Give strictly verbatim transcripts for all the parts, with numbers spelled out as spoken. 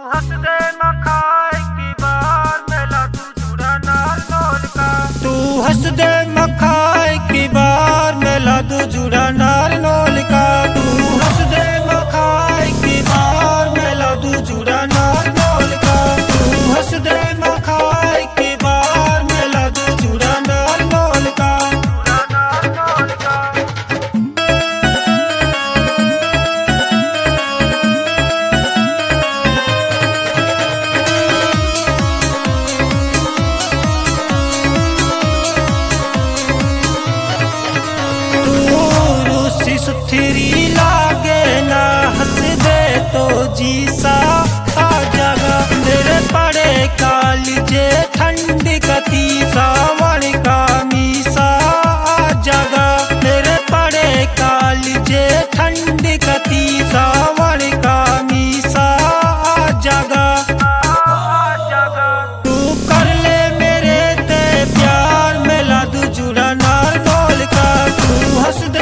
हंस दे मखाए की बार मेला तू जुड़ा नाल नोल का तू हंस दे मखाए की बार मेला तू जुड़ा नाल नोल का तू हंस दे मखाए की बार मेला तू जुड़ा नाल नोल का तू हंस दे मखाए की बार मेला तू जुड़ा नाल नोल का जुड़ा नाल नोल का सुथरी लागे ना हंस दे तो जी सा आ जागा मेरे पड़े कालजे ठंड कती सावन का मीसा आ जागा मेरे पड़े कालजे ठंड कती सावन का मीसा आ जागा तू कर ले मेरे ते प्यार मेला तू जुड़ा नाल नोल का तू हंस दे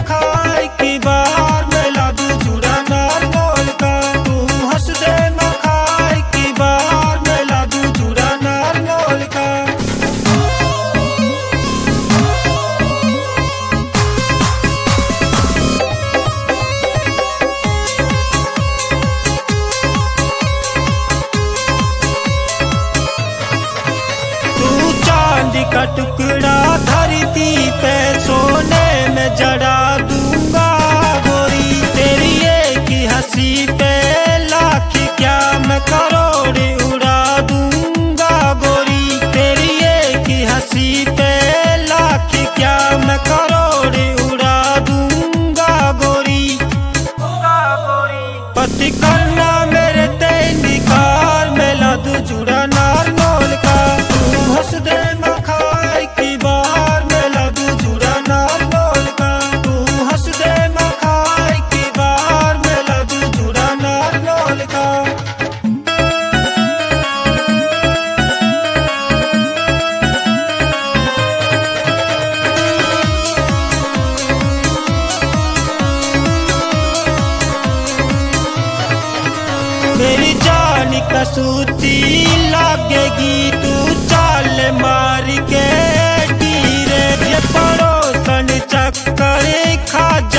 का टुकड़ा धरती पे सोने में जड़ा दूंगा गोरी तेरी एक ही हंसी पे लाख क्या मैं करोड़ उड़ा दूंगा गोरी तेरी एक ही हंसी पे लाख क्या मैं करोड़ उड़ा दूंगा गोरी पति करना मेरे तेंदिकार मेला तू जुड़ा नाल नोल का तू हंस दे मेरी जान कसूती लगेगी तू चाल मार के टीरे ये पड़ोसन चक्कर खा जा